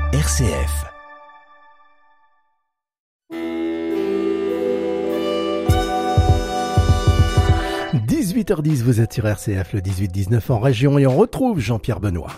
RCF. « 18h10, vous êtes sur RCF, le 18-19 en région, et on retrouve Jean-Pierre Benoît.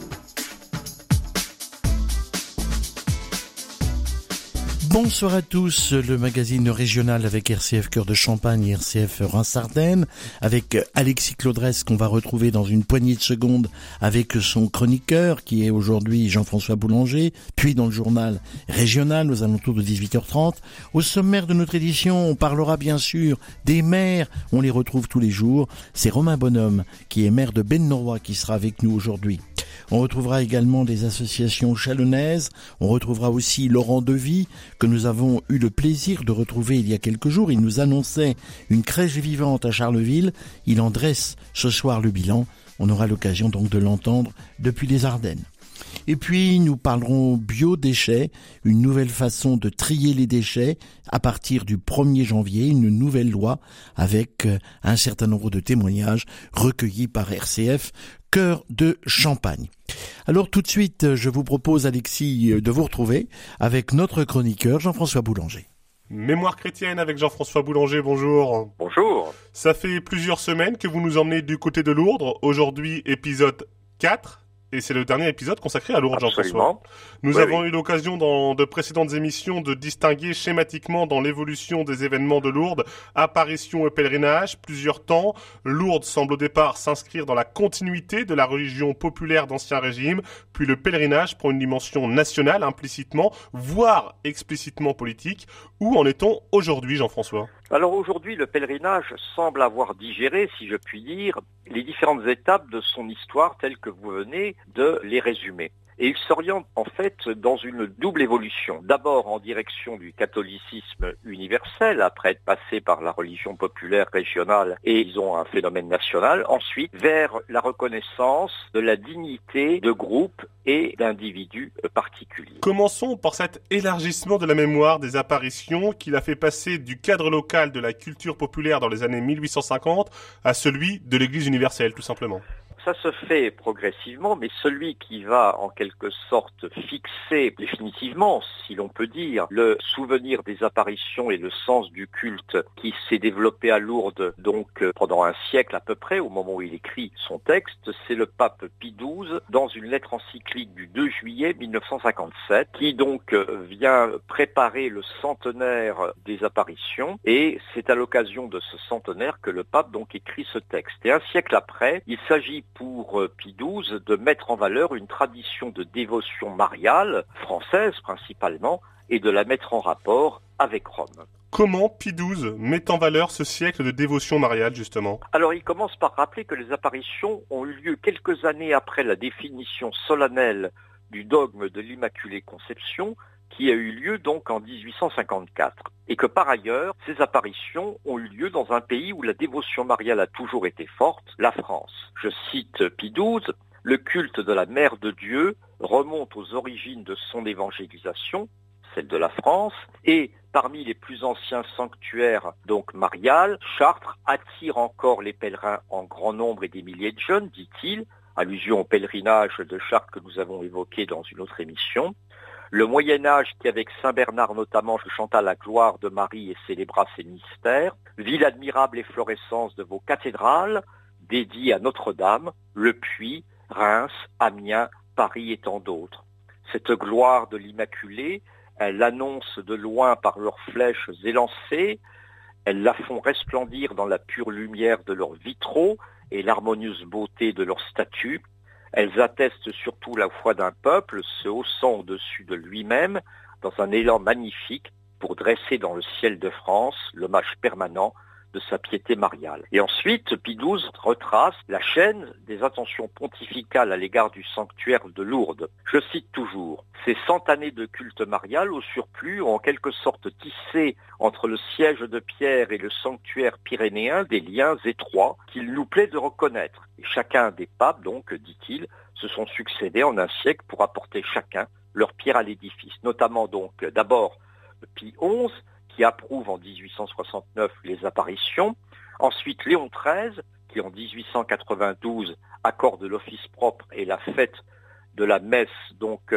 Bonsoir à tous, le magazine régional avec RCF Cœur de Champagne et RCF Reims-Ardennes, avec Alexis Claudresse qu'on va retrouver dans une poignée de secondes avec son chroniqueur qui est aujourd'hui Jean-François Boulanger, puis dans le journal régional aux alentours de 18h30. Au sommaire de notre édition, on parlera bien sûr des maires, on les retrouve tous les jours. C'est Romain Bonhomme qui est maire de Bennoy qui sera avec nous aujourd'hui. On retrouvera également des associations chalonnaises, on retrouvera aussi Laurent Devy, que nous avons eu le plaisir de retrouver il y a quelques jours. Il nous annonçait une crèche vivante à Charleville, il en dresse ce soir le bilan, on aura l'occasion donc de l'entendre depuis les Ardennes. Et puis nous parlerons biodéchets, une nouvelle façon de trier les déchets à partir du 1er janvier, une nouvelle loi avec un certain nombre de témoignages recueillis par RCF Cœur de Champagne. Alors tout de suite, je vous propose Alexis de vous retrouver avec notre chroniqueur Jean-François Boulanger. Mémoire chrétienne avec Jean-François Boulanger, bonjour. Bonjour. Ça fait plusieurs semaines que vous nous emmenez du côté de Lourdes, aujourd'hui épisode 4. Et c'est le dernier épisode consacré à Lourdes, Jean-François. Nous avons eu l'occasion dans de précédentes émissions de distinguer schématiquement dans l'évolution des événements de Lourdes, apparition et pèlerinage, plusieurs temps. Lourdes semble au départ s'inscrire dans la continuité de la religion populaire d'Ancien Régime, puis le pèlerinage prend une dimension nationale implicitement, voire explicitement politique. Où en est-on aujourd'hui, Jean-François ? Alors aujourd'hui, le pèlerinage semble avoir digéré, si je puis dire, les différentes étapes de son histoire telles que vous venez de les résumer. Et il s'oriente en fait dans une double évolution. D'abord en direction du catholicisme universel, après être passé par la religion populaire régionale et ils ont un phénomène national. Ensuite, vers la reconnaissance de la dignité de groupes et d'individus particuliers. Commençons par cet élargissement de la mémoire des apparitions qui l'a fait passer du cadre local de la culture populaire dans les années 1850 à celui de l'Église universelle, tout simplement. Ça se fait progressivement, mais celui qui va en quelque sorte fixer définitivement, si l'on peut dire, le souvenir des apparitions et le sens du culte qui s'est développé à Lourdes donc pendant un siècle à peu près, au moment où il écrit son texte, c'est le pape Pie XII dans une lettre encyclique du 2 juillet 1957 qui donc vient préparer le centenaire des apparitions et c'est à l'occasion de ce centenaire que le pape donc écrit ce texte. Et un siècle après, il s'agit pour Pie XII de mettre en valeur une tradition de dévotion mariale, française principalement, et de la mettre en rapport avec Rome. Comment Pie XII met en valeur ce siècle de dévotion mariale, justement ? Alors il commence par rappeler que les apparitions ont eu lieu quelques années après la définition solennelle du dogme de l'Immaculée Conception, qui a eu lieu donc en 1854, et que par ailleurs, ces apparitions ont eu lieu dans un pays où la dévotion mariale a toujours été forte, la France. Je cite Pie XII, « Le culte de la Mère de Dieu remonte aux origines de son évangélisation, celle de la France, et parmi les plus anciens sanctuaires donc mariales, Chartres attire encore les pèlerins en grand nombre et des milliers de jeunes, dit-il, allusion au pèlerinage de Chartres que nous avons évoqué dans une autre émission. Le Moyen-Âge qui, avec Saint-Bernard notamment, chanta la gloire de Marie et célébra ses mystères. Ville admirable et florissance de vos cathédrales, dédiées à Notre-Dame, Le Puy, Reims, Amiens, Paris et tant d'autres. Cette gloire de l'Immaculée, elles l'annoncent de loin par leurs flèches élancées, elles la font resplendir dans la pure lumière de leurs vitraux et l'harmonieuse beauté de leurs statues. Elles attestent surtout la foi d'un peuple se haussant au-dessus de lui-même dans un élan magnifique pour dresser dans le ciel de France l'hommage permanent de sa piété mariale. Et ensuite, Pie XII retrace la chaîne des attentions pontificales à l'égard du sanctuaire de Lourdes. Je cite toujours, « Ces 100 années de culte marial, au surplus, ont en quelque sorte tissé entre le siège de Pierre et le sanctuaire pyrénéen des liens étroits qu'il nous plaît de reconnaître. Et chacun des papes, donc, dit-il, se sont succédés en un siècle pour apporter chacun leur pierre à l'édifice. Notamment donc, d'abord, Pie XI, qui approuve en 1869 les apparitions. Ensuite, Léon XIII, qui en 1892 accorde l'office propre et la fête de la messe donc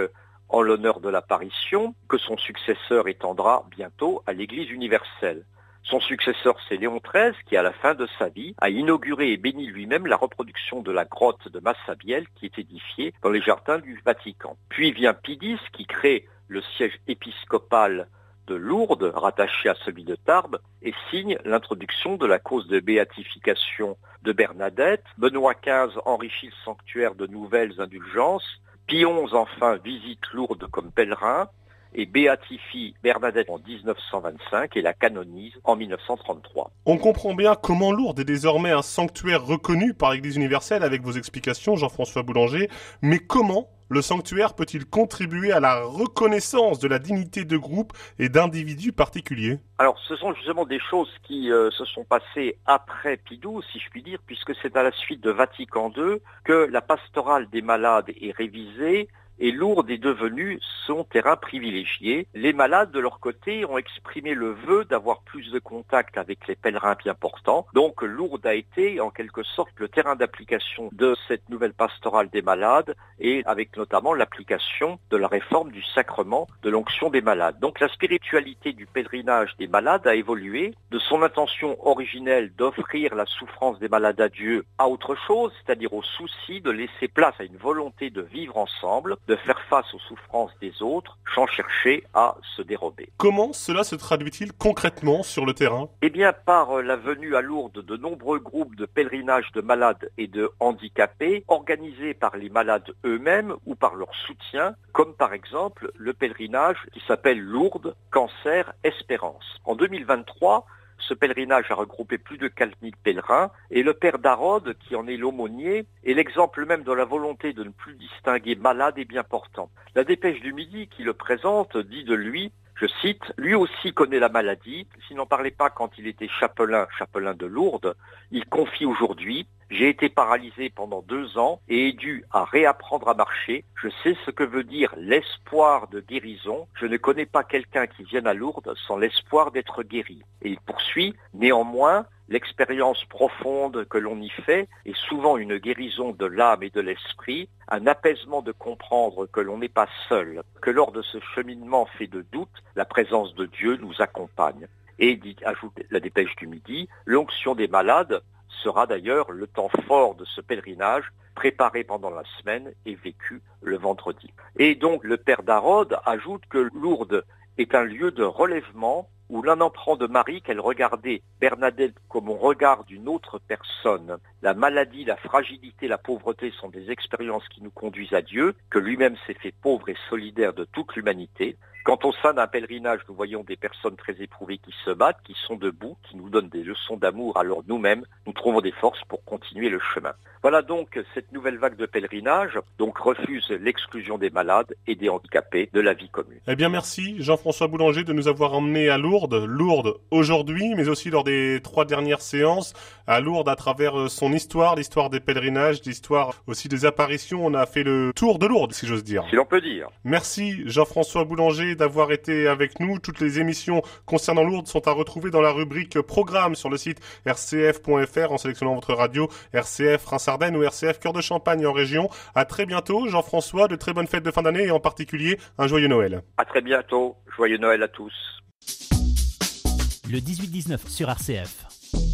en l'honneur de l'apparition que son successeur étendra bientôt à l'Église universelle. Son successeur, c'est Léon XIII, qui, à la fin de sa vie, a inauguré et béni lui-même la reproduction de la grotte de Massabielle qui est édifiée dans les jardins du Vatican. Puis vient Pie X, qui crée le siège épiscopal de Lourdes, rattaché à celui de Tarbes, et signe l'introduction de la cause de béatification de Bernadette. Benoît XV enrichit le sanctuaire de nouvelles indulgences. Pie XI, enfin, visite Lourdes comme pèlerin et béatifie Bernadette en 1925 et la canonise en 1933. On comprend bien comment Lourdes est désormais un sanctuaire reconnu par l'Église universelle avec vos explications, Jean-François Boulanger, mais comment le sanctuaire peut-il contribuer à la reconnaissance de la dignité de groupe et d'individus particuliers ? Alors, ce sont justement des choses qui se sont passées après Pie XII, si je puis dire, puisque c'est à la suite de Vatican II que la pastorale des malades est révisée et Lourdes est devenue son terrain privilégié. Les malades, de leur côté, ont exprimé le vœu d'avoir plus de contact avec les pèlerins bien portants. Donc Lourdes a été, en quelque sorte, le terrain d'application de cette nouvelle pastorale des malades et avec notamment l'application de la réforme du sacrement de l'onction des malades. Donc la spiritualité du pèlerinage des malades a évolué de son intention originelle d'offrir la souffrance des malades à Dieu à autre chose, c'est-à-dire au souci de laisser place à une volonté de vivre ensemble, de faire face aux souffrances des autres, sans chercher à se dérober. Comment cela se traduit-il concrètement sur le terrain ? Eh bien, par la venue à Lourdes de nombreux groupes de pèlerinage de malades et de handicapés, organisés par les malades eux-mêmes ou par leur soutien, comme par exemple le pèlerinage qui s'appelle Lourdes Cancer Espérance. En 2023, ce pèlerinage a regroupé plus de 4000 pèlerins et le père Darode, qui en est l'aumônier, est l'exemple même de la volonté de ne plus distinguer malade et bien portant. La dépêche du Midi qui le présente dit de lui, je cite, « Lui aussi connaît la maladie, s'il n'en parlait pas quand il était chapelain de Lourdes, il confie aujourd'hui, j'ai été paralysé pendant 2 ans et ai dû à réapprendre à marcher. Je sais ce que veut dire l'espoir de guérison. Je ne connais pas quelqu'un qui vienne à Lourdes sans l'espoir d'être guéri. » Et il poursuit, « Néanmoins, l'expérience profonde que l'on y fait est souvent une guérison de l'âme et de l'esprit, un apaisement de comprendre que l'on n'est pas seul, que lors de ce cheminement fait de doute, la présence de Dieu nous accompagne. » Et ajoute la dépêche du Midi, l'onction des malades sera d'ailleurs le temps fort de ce pèlerinage, préparé pendant la semaine et vécu le vendredi. Et donc le père Darode ajoute que Lourdes est un lieu de relèvement où l'un apprend de Marie qu'elle regardait Bernadette comme on regarde une autre personne. La maladie, la fragilité, la pauvreté sont des expériences qui nous conduisent à Dieu, que lui-même s'est fait pauvre et solidaire de toute l'humanité. Quand au sein d'un pèlerinage, nous voyons des personnes très éprouvées qui se battent, qui sont debout, qui nous donnent des leçons d'amour, alors nous-mêmes, nous trouvons des forces pour continuer le chemin. Voilà donc cette nouvelle vague de pèlerinage, donc refuse l'exclusion des malades et des handicapés de la vie commune. Eh bien merci Jean-François Boulanger de nous avoir emmenés à Lourdes aujourd'hui, mais aussi lors des 3 dernières séances, à Lourdes à travers son histoire, l'histoire des pèlerinages, l'histoire aussi des apparitions. On a fait le tour de Lourdes, si j'ose dire. Si l'on peut dire. Merci Jean-François Boulanger d'avoir été avec nous. Toutes les émissions concernant Lourdes sont à retrouver dans la rubrique Programme sur le site rcf.fr en sélectionnant votre radio RCF Reims-Ardennes ou RCF Cœur de Champagne en région. À très bientôt Jean-François, de très bonnes fêtes de fin d'année et en particulier un joyeux Noël. À très bientôt, joyeux Noël à tous. Le 18-19 sur RCF.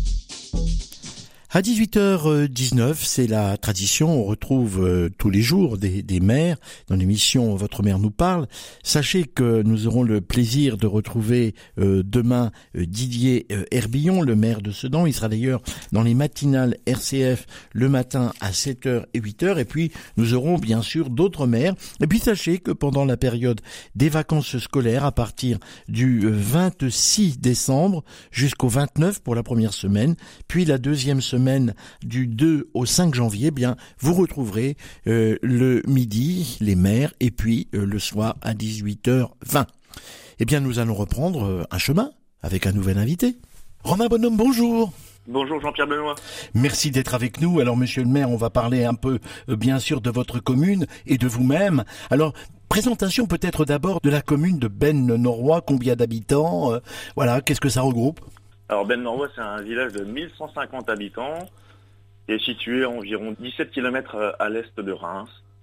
À 18h19, c'est la tradition, on retrouve tous les jours des maires dans l'émission Votre mère nous parle. Sachez que nous aurons le plaisir de retrouver demain Didier Herbillon, le maire de Sedan. Il sera d'ailleurs dans les matinales RCF le matin à 7h et 8h. Et puis nous aurons bien sûr d'autres maires. Et puis sachez que pendant la période des vacances scolaires, à partir du 26 décembre jusqu'au 29 pour la première semaine, puis la deuxième semaine du 2 au 5 janvier, bien, vous retrouverez le midi, les maires, et puis le soir à 18h20. Eh bien, nous allons reprendre un chemin avec un nouvel invité. Romain Bonhomme, bonjour. Bonjour Jean-Pierre Benoît. Merci d'être avec nous. Alors, monsieur le maire, on va parler un peu, bien sûr, de votre commune et de vous-même. Alors, présentation peut-être d'abord de la commune de Bennes-Noroy. Combien d'habitants voilà, qu'est-ce que ça regroupe ? Alors Bennes-Noroy, c'est un village de 1150 habitants qui est situé à environ 17 km à l'est de Reims.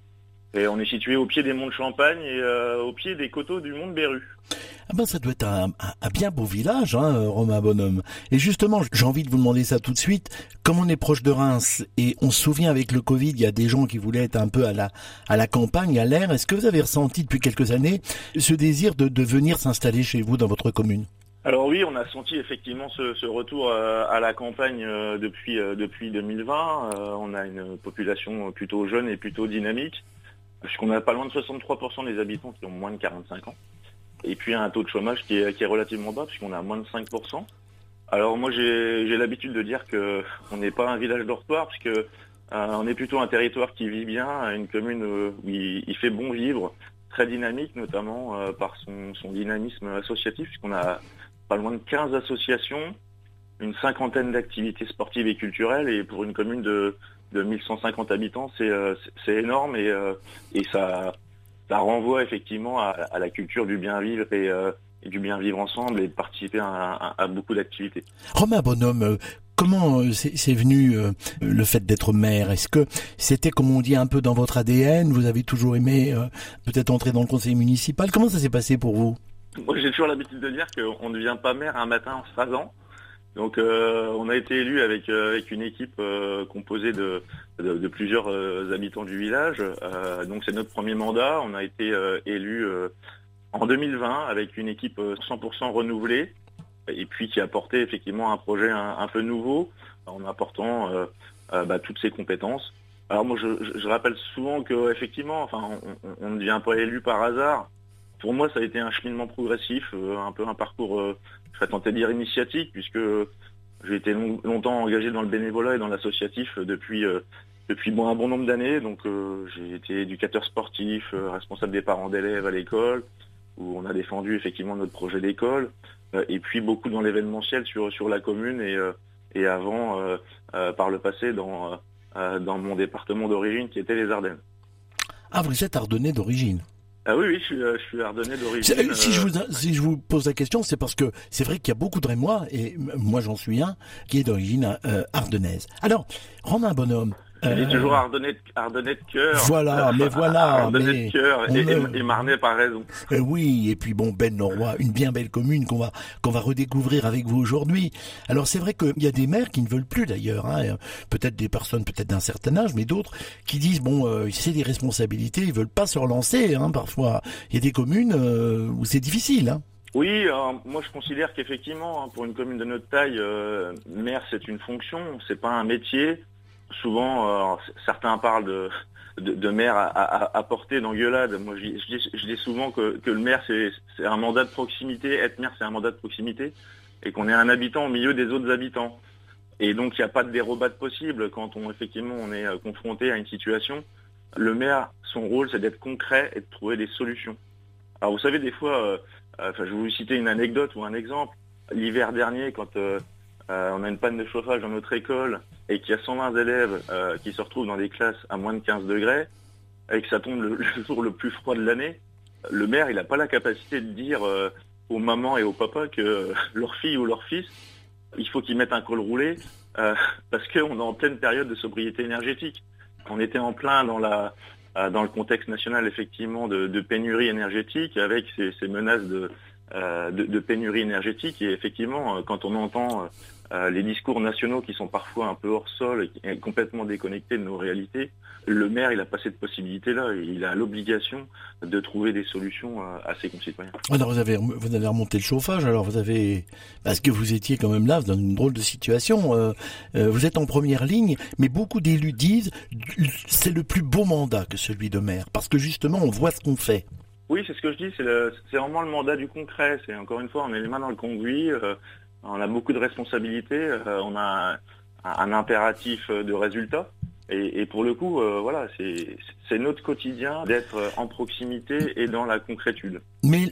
Et on est situé au pied des monts de Champagne et au pied des coteaux du mont de Berru. Ah ben ça doit être un bien beau village, Romain Bonhomme. Et justement, j'ai envie de vous demander ça tout de suite. Comme on est proche de Reims et on se souvient avec le Covid, il y a des gens qui voulaient être un peu à la campagne, à l'air. Est-ce que vous avez ressenti depuis quelques années ce désir de venir s'installer chez vous dans votre commune? Alors oui, on a senti effectivement ce retour à la campagne depuis 2020. On a une population plutôt jeune et plutôt dynamique, puisqu'on a pas loin de 63% des habitants qui ont moins de 45 ans. Et puis un taux de chômage qui est relativement bas, puisqu'on a moins de 5%. Alors moi j'ai l'habitude de dire que on n'est pas un village dortoir, puisque on est plutôt un territoire qui vit bien, une commune où il fait bon vivre, très dynamique, notamment par son dynamisme associatif, puisqu'on a pas loin de 15 associations, une cinquantaine d'activités sportives et culturelles, et pour une commune de 1150 habitants, c'est énorme, et ça renvoie effectivement à la culture du bien vivre et du bien vivre ensemble, et de participer à beaucoup d'activités. Romain Bonhomme, comment c'est venu le fait d'être maire? Est-ce que c'était, comme on dit, un peu dans votre ADN? Vous avez toujours aimé peut-être entrer dans le conseil municipal? Comment ça s'est passé pour vous? Moi, j'ai toujours l'habitude de dire qu'on ne devient pas maire un matin en se rasant. Donc, on a été élu avec une équipe composée de plusieurs habitants du village. Donc, c'est notre premier mandat. On a été élu en 2020 avec une équipe 100% renouvelée, et puis qui apportait effectivement un projet un peu nouveau en apportant toutes ses compétences. Alors moi, je rappelle souvent que effectivement, enfin, on ne devient pas élu par hasard. Pour moi, ça a été un cheminement progressif, un peu un parcours, je vais tenter de dire initiatique, puisque j'ai été longtemps engagé dans le bénévolat et dans l'associatif depuis un bon nombre d'années. Donc j'ai été éducateur sportif, responsable des parents d'élèves à l'école, où on a défendu effectivement notre projet d'école, et puis beaucoup dans l'événementiel sur la commune, et avant, par le passé, dans mon département d'origine qui était les Ardennes. Ah, vous êtes ardennais d'origine? Ah oui, je suis ardennais d'origine. Si je vous pose la question, c'est parce que c'est vrai qu'il y a beaucoup de Rémois, et moi j'en suis un, qui est d'origine ardennaise. Alors, Romain Bonhomme... Il est toujours ardennais de cœur. Voilà, mais voilà. Ardennais de cœur et marnais par raison. Oui, et puis bon, Ben Norrois, une bien belle commune qu'on va redécouvrir avec vous aujourd'hui. Alors c'est vrai qu'il y a des maires qui ne veulent plus d'ailleurs, peut-être des personnes peut-être d'un certain âge, mais d'autres qui disent c'est des responsabilités, ils veulent pas se relancer. Parfois, il y a des communes où c'est difficile. Oui, moi je considère qu'effectivement, pour une commune de notre taille, maire c'est une fonction, c'est pas un métier. Souvent, certains parlent de maire à portée d'engueulade. Moi, je dis souvent que le maire, c'est un mandat de proximité. Être maire, c'est un mandat de proximité, et qu'on est un habitant au milieu des autres habitants. Et donc, il n'y a pas de dérobade possible quand on est confronté à une situation. Le maire, son rôle, c'est d'être concret et de trouver des solutions. Alors, vous savez, des fois, je vais vous citer une anecdote ou un exemple. L'hiver dernier, quand on a une panne de chauffage dans notre école, et qu'il y a 120 élèves qui se retrouvent dans des classes à moins de 15 degrés, et que ça tombe le jour le plus froid de l'année, le maire, il n'a pas la capacité de dire aux mamans et aux papas que leur fille ou leur fils, il faut qu'ils mettent un col roulé, parce qu'on est en pleine période de sobriété énergétique. On était en plein dans le contexte national, effectivement, de pénurie énergétique, avec ces menaces de pénurie énergétique. Et effectivement, quand on entend les discours nationaux qui sont parfois un peu hors sol et complètement déconnectés de nos réalités, le maire, il a pas cette possibilité-là, et il a l'obligation de trouver des solutions à ses concitoyens. Alors vous avez remonté le chauffage, parce que vous étiez quand même là dans une drôle de situation, vous êtes en première ligne, mais beaucoup d'élus disent c'est le plus beau mandat que celui de maire, parce que justement on voit ce qu'on fait. Oui, c'est ce que je dis, c'est vraiment le mandat du concret. C'est encore une fois, on est les mains dans le cambouis, on a beaucoup de responsabilités, on a un impératif de résultat. Et pour le coup, c'est notre quotidien d'être en proximité et dans la concrétude. Mais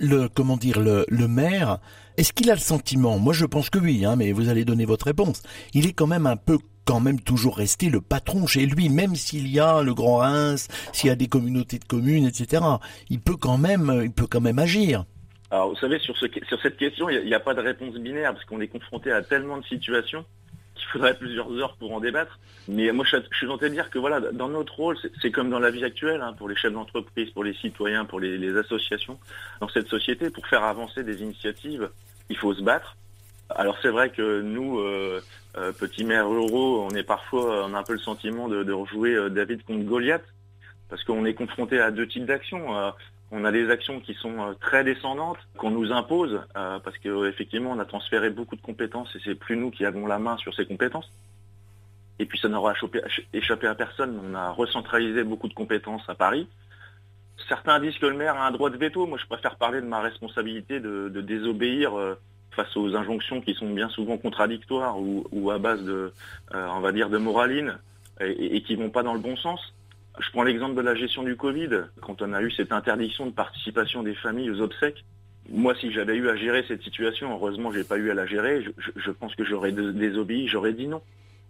le maire, est-ce qu'il a le sentiment? Moi, je pense que oui, mais vous allez donner votre réponse. Il est quand même toujours resté le patron chez lui, même s'il y a le Grand Reims, s'il y a des communautés de communes, etc. Il peut quand même agir. Alors, vous savez, sur cette question, il n'y a pas de réponse binaire, parce qu'on est confronté à tellement de situations qu'il faudrait plusieurs heures pour en débattre. Mais moi, je suis tenté de dire que voilà, dans notre rôle, c'est comme dans la vie actuelle, hein, pour les chefs d'entreprise, pour les citoyens, pour les associations, dans cette société, pour faire avancer des initiatives, il faut se battre. Alors c'est vrai que nous, petits maires ruraux, on a un peu le sentiment de rejouer David contre Goliath, parce qu'on est confronté à deux types d'actions. On a des actions qui sont très descendantes, qu'on nous impose, parce qu'effectivement on a transféré beaucoup de compétences et c'est plus nous qui avons la main sur ces compétences. Et puis ça n'aura échappé à personne, on a recentralisé beaucoup de compétences à Paris. Certains disent que le maire a un droit de veto, moi je préfère parler de ma responsabilité de désobéir face aux injonctions qui sont bien souvent contradictoires ou à base on va dire de moraline et qui vont pas dans le bon sens. Je prends l'exemple de la gestion du Covid, quand on a eu cette interdiction de participation des familles aux obsèques. Moi, si j'avais eu à gérer cette situation, heureusement, j'ai pas eu à la gérer, je pense que j'aurais désobéi, j'aurais dit non.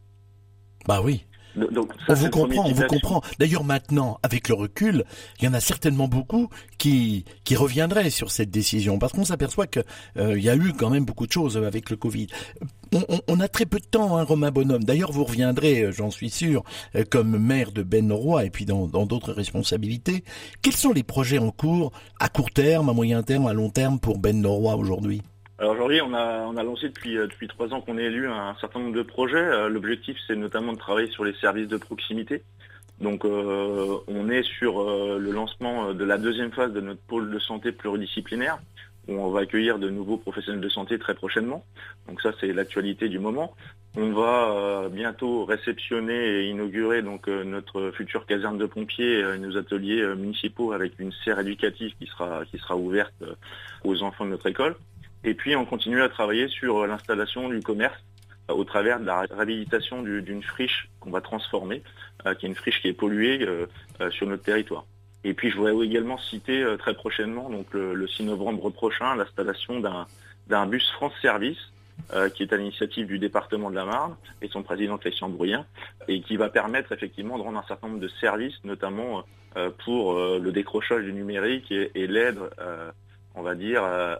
Bah oui. Donc, ça, on vous comprend. D'ailleurs, maintenant, avec le recul, il y en a certainement beaucoup qui reviendraient sur cette décision, parce qu'on s'aperçoit que il y a eu quand même beaucoup de choses avec le Covid. On a très peu de temps, hein, Romain Bonhomme. D'ailleurs, vous reviendrez, j'en suis sûr, comme maire de Ben-Noroy et puis dans d'autres responsabilités. Quels sont les projets en cours, à court terme, à moyen terme, à long terme pour Ben-Noroy aujourd'hui ? Alors aujourd'hui, on a lancé depuis 3 ans qu'on est élu un certain nombre de projets. L'objectif, c'est notamment de travailler sur les services de proximité. Donc on est sur le lancement de la deuxième phase de notre pôle de santé pluridisciplinaire, où on va accueillir de nouveaux professionnels de santé très prochainement. Donc ça, c'est l'actualité du moment. On va bientôt réceptionner et inaugurer donc notre future caserne de pompiers, nos ateliers municipaux avec une serre éducative qui sera ouverte aux enfants de notre école. Et puis on continue à travailler sur l'installation du commerce au travers de la réhabilitation d'une friche qu'on va transformer, qui est une friche qui est polluée sur notre territoire. Et puis je voudrais également citer très prochainement, donc le 6 novembre prochain, l'installation d'un bus France Service, qui est à l'initiative du département de la Marne et son président Christian Bruyens, et qui va permettre effectivement de rendre un certain nombre de services, notamment pour le décrochage du numérique et l'aide, on va dire,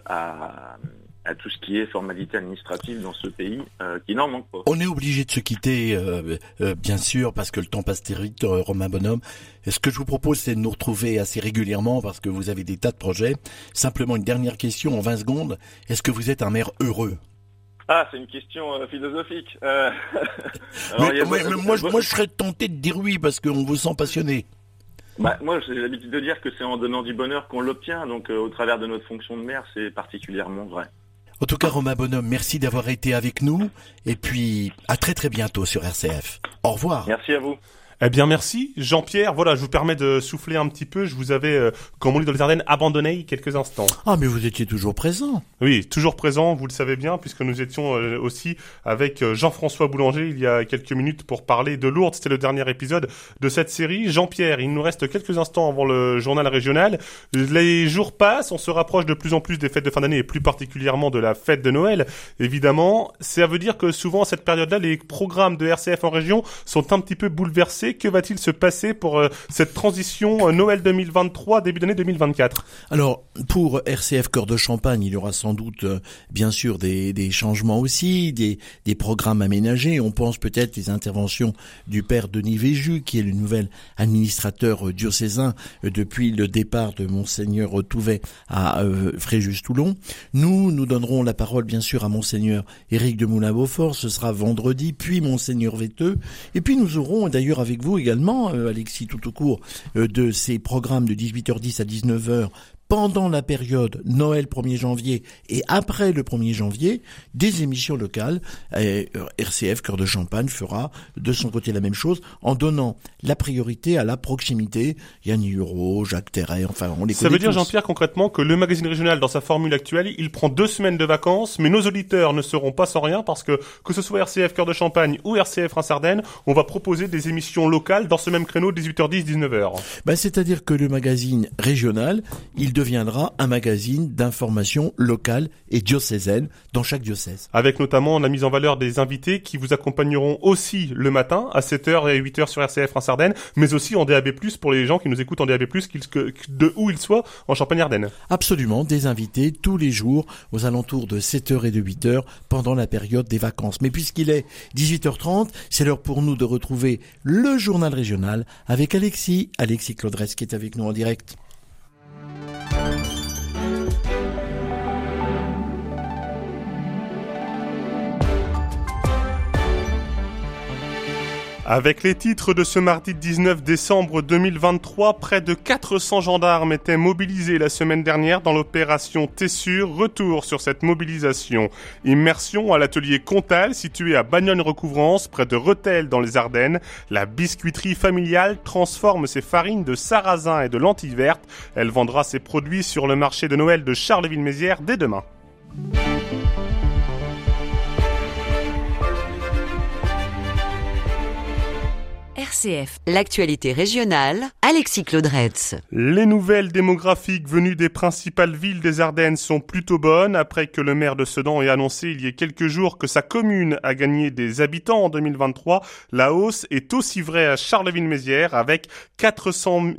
à tout ce qui est formalité administrative dans ce pays, qui n'en manque pas. On est obligé de se quitter, bien sûr, parce que le temps passe très vite, Romain Bonhomme. Et ce que je vous propose, c'est de nous retrouver assez régulièrement, parce que vous avez des tas de projets. Simplement une dernière question en 20 secondes. Est-ce que vous êtes un maire heureux ? Ah, c'est une question philosophique. Moi, je serais tenté de dire oui, parce qu'on vous sent passionné. Moi, j'ai l'habitude de dire que c'est en donnant du bonheur qu'on l'obtient, donc au travers de notre fonction de maire, c'est particulièrement vrai. En tout cas, Romain Bonhomme, merci d'avoir été avec nous, et puis à très très bientôt sur RCF. Au revoir. Merci à vous. Eh bien, merci. Jean-Pierre, voilà, je vous permets de souffler un petit peu. Je vous avais, comme on dit dans les Ardennes, abandonné quelques instants. Ah, mais vous étiez toujours présent. Oui, toujours présent, vous le savez bien, puisque nous étions aussi avec Jean-François Boulanger il y a quelques minutes pour parler de Lourdes. C'était le dernier épisode de cette série. Jean-Pierre, il nous reste quelques instants avant le journal régional. Les jours passent, on se rapproche de plus en plus des fêtes de fin d'année et plus particulièrement de la fête de Noël. Évidemment, ça veut dire que souvent à cette période-là, les programmes de RCF en région sont un petit peu bouleversés. Que va-t-il se passer pour cette transition Noël 2023, début d'année 2024 ? Alors, pour RCF Cœur de Champagne, il y aura sans doute, bien sûr, des changements aussi, des programmes aménagés. On pense peut-être les interventions du père Denis Véju, qui est le nouvel administrateur diocésain depuis le départ de Monseigneur Touvet à Fréjus-Toulon. Nous donnerons la parole, bien sûr, à Monseigneur Éric de Moulin-Beaufort. Ce sera vendredi, puis Monseigneur Véteux. Et puis nous aurons, d'ailleurs, avec vous également, Alexis, tout au cours de ces programmes de 18h10 à 19h, pendant la période Noël 1er janvier et après le 1er janvier, des émissions locales. RCF Cœur de Champagne fera de son côté la même chose en donnant la priorité à la proximité. Yann Huro, Jacques Terret, enfin on les connaît. Ça veut dire, tous. Jean-Pierre, concrètement que le magazine régional, dans sa formule actuelle, il prend 2 semaines de vacances, mais nos auditeurs ne seront pas sans rien parce que ce soit RCF Cœur de Champagne ou RCF Reims-Ardennes, on va proposer des émissions locales dans ce même créneau 18h10, 19h. C'est-à-dire que le magazine régional, il deviendra un magazine d'information locale et diocésaine dans chaque diocèse. Avec notamment la mise en valeur des invités qui vous accompagneront aussi le matin à 7h et 8h sur RCF Reims-Ardennes, mais aussi en DAB+, pour les gens qui nous écoutent en DAB+, de où ils soient en Champagne-Ardenne. Absolument, des invités tous les jours aux alentours de 7h et de 8h pendant la période des vacances. Mais puisqu'il est 18h30, c'est l'heure pour nous de retrouver le journal régional avec Alexis Claudresse qui est avec nous en direct. Avec les titres de ce mardi 19 décembre 2023, près de 400 gendarmes étaient mobilisés la semaine dernière dans l'opération Tessure. Retour sur cette mobilisation. Immersion à l'atelier Comtal situé à Bagnoles-Recouvrance, près de Rethel dans les Ardennes. La biscuiterie familiale transforme ses farines de sarrasin et de lentilles vertes. Elle vendra ses produits sur le marché de Noël de Charleville-Mézières dès demain. RCF, l'actualité régionale, Alexis Claudresse. Les nouvelles démographiques venues des principales villes des Ardennes sont plutôt bonnes. Après que le maire de Sedan ait annoncé il y a quelques jours que sa commune a gagné des habitants en 2023, la hausse est aussi vraie à Charleville-Mézières avec 46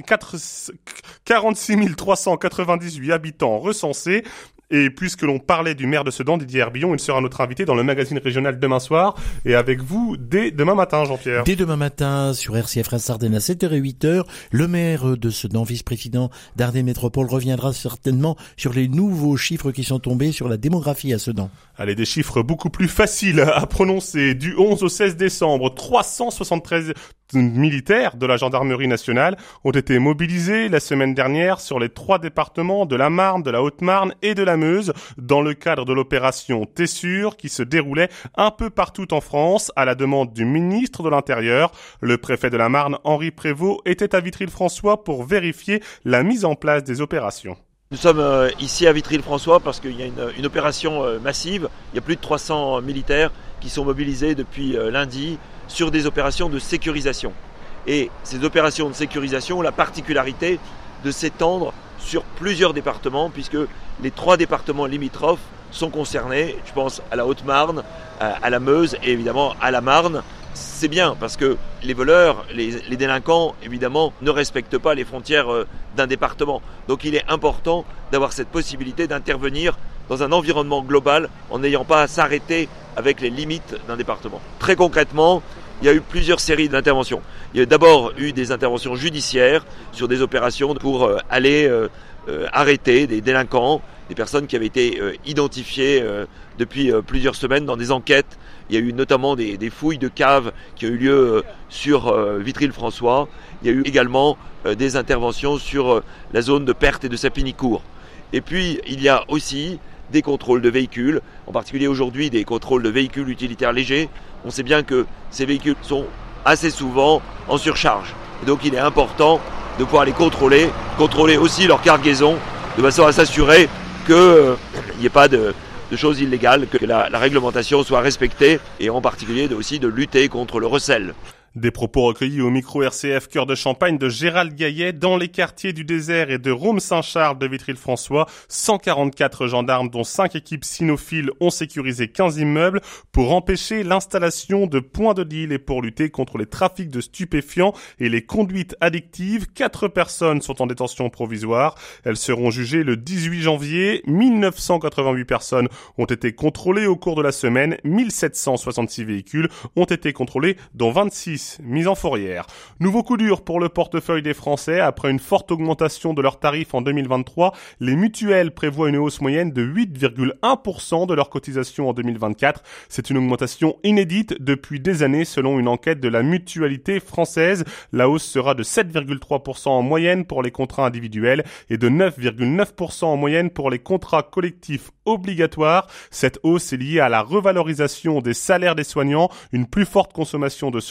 398 habitants recensés. Et puisque l'on parlait du maire de Sedan, Didier Herbillon, il sera notre invité dans le magazine régional demain soir et avec vous dès demain matin, Jean-Pierre. Dès demain matin, sur RCF Reims-Ardennes à 7h et 8h, le maire de Sedan, vice-président d'Ardennes Métropole, reviendra certainement sur les nouveaux chiffres qui sont tombés sur la démographie à Sedan. Allez, des chiffres beaucoup plus faciles à prononcer. Du 11 au 16 décembre, 373 militaires de la gendarmerie nationale ont été mobilisés la semaine dernière sur les 3 départements de la Marne, de la Haute-Marne et de la Meuse dans le cadre de l'opération Tessure qui se déroulait un peu partout en France à la demande du ministre de l'Intérieur. Le préfet de la Marne, Henri Prévost, était à Vitry-le-François pour vérifier la mise en place des opérations. Nous sommes ici à Vitry-le-François parce qu'il y a une opération massive. Il y a plus de 300 militaires qui sont mobilisés depuis lundi sur des opérations de sécurisation. Et ces opérations de sécurisation ont la particularité de s'étendre sur plusieurs départements puisque les 3 départements limitrophes sont concernés. Je pense à la Haute-Marne, à la Meuse et évidemment à la Marne. C'est bien parce que les voleurs, les délinquants, évidemment, ne respectent pas les frontières d'un département. Donc il est important d'avoir cette possibilité d'intervenir dans un environnement global en n'ayant pas à s'arrêter avec les limites d'un département. Très concrètement, il y a eu plusieurs séries d'interventions. Il y a d'abord eu des interventions judiciaires sur des opérations pour aller arrêter des délinquants, des personnes qui avaient été identifiées depuis plusieurs semaines dans des enquêtes. Il y a eu notamment des fouilles de caves qui ont eu lieu sur Vitry-le-François. Il y a eu également des interventions sur la zone de Perthes et de Sapinicourt. Et puis, il y a aussi des contrôles de véhicules, en particulier aujourd'hui des contrôles de véhicules utilitaires légers. On sait bien que ces véhicules sont assez souvent en surcharge. Et donc, il est important de pouvoir les contrôler aussi leur cargaison, de façon à s'assurer qu'il n'y ait pas de choses illégales, que la réglementation soit respectée et en particulier aussi de lutter contre le recel. Des propos recueillis au micro RCF Cœur de Champagne de Gérald Gaillet dans les quartiers du Désert et de Rome-Saint-Charles de Vitry-le-François. 144 gendarmes dont 5 équipes cynophiles ont sécurisé 15 immeubles pour empêcher l'installation de points de deal et pour lutter contre les trafics de stupéfiants et les conduites addictives. 4 personnes sont en détention provisoire. Elles seront jugées le 18 janvier. 1988 personnes ont été contrôlées au cours de la semaine. 1766 véhicules ont été contrôlés dont 26 mise en fourrière. Nouveau coup dur pour le portefeuille des Français. Après une forte augmentation de leurs tarifs en 2023, les mutuelles prévoient une hausse moyenne de 8,1% de leurs cotisations en 2024. C'est une augmentation inédite depuis des années selon une enquête de la Mutualité française. La hausse sera de 7,3% en moyenne pour les contrats individuels et de 9,9% en moyenne pour les contrats collectifs obligatoires. Cette hausse est liée à la revalorisation des salaires des soignants, une plus forte consommation de soins ou à